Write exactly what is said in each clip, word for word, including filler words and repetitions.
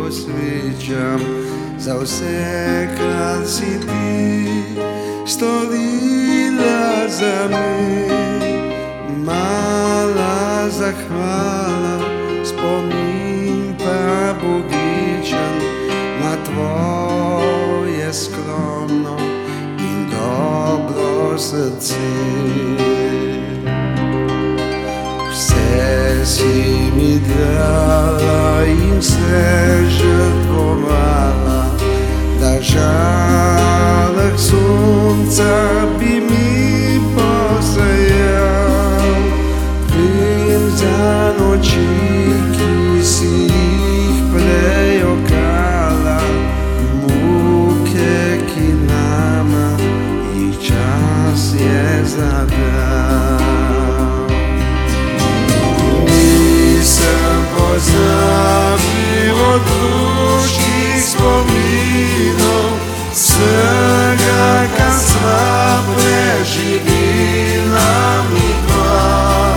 posvećam za vse, kar si ti storila za me. Mala zahvala, spomin pa bogičen na tvoje skromno in dobro srce. Vse si mi dala in se žrtvovala, da žarek sonca bi mi posejal. Vem za noči, ki si jih prejokala, muke, ki nama jih čas je zadal. Nisem pozabil otroških spominov, vsega, kar sva preživela midva.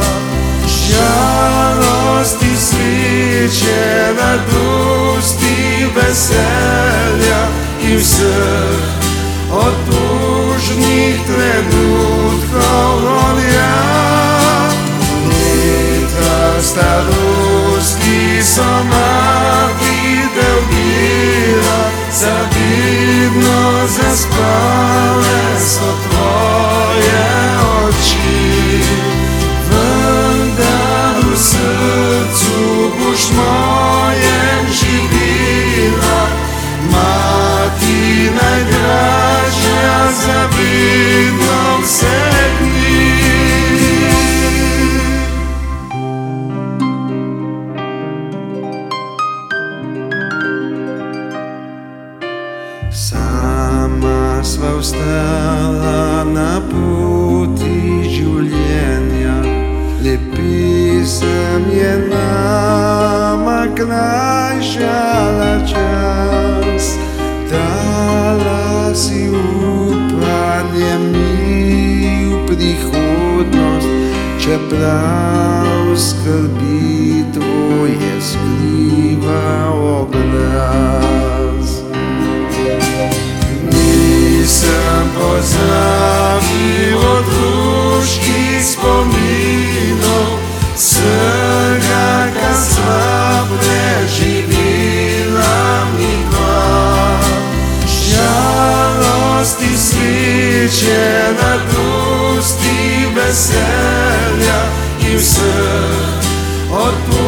Žalosti, sreče, radosti, veselja in vseh otužnih trenutkov gorja. Leta starosti so mati dolgira, zavidno zaspale so tvoje oči. Vendar v srcu boš mojem živela, mati najdražja, zavidno vseh dni. Sama sva ostala na poti življenja, le pesem je nama krajšala čas. Dala si upanje mi v prihodnost, čeprav skrbi tvoje skriva obraz. Nisem pozabil otroških spominov, vsega, kar sva preživela midva. Žalosti, sreče, radosti, veselja in vseh otrok.